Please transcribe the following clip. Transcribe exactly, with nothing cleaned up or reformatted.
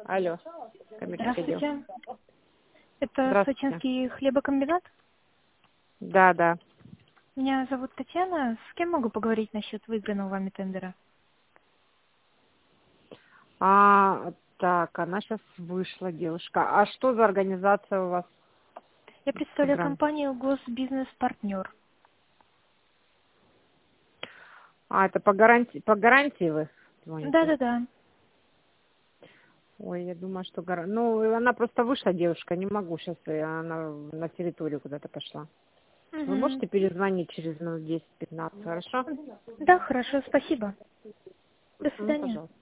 Алло, коммерческий отдел. Здравствуйте. Это Здравствуйте. Сочинский хлебокомбинат. Да, да. Меня зовут Татьяна. С кем могу поговорить насчет выигранного вами тендера? А, так, она сейчас вышла, девушка. А что за организация у вас? Я представляю Тигран? компанию Госбизнес-партнер. А, это по гарантии, по гарантии вы звоните? Да-да-да. Ой, я думаю, что гара... Ну, она просто вышла, девушка, не могу сейчас, она на территорию куда-то пошла. Вы Мгм. можете перезвонить через минут десять-пятнадцать, хорошо? Да, хорошо, спасибо. До Мгм, свидания. пожалуйста.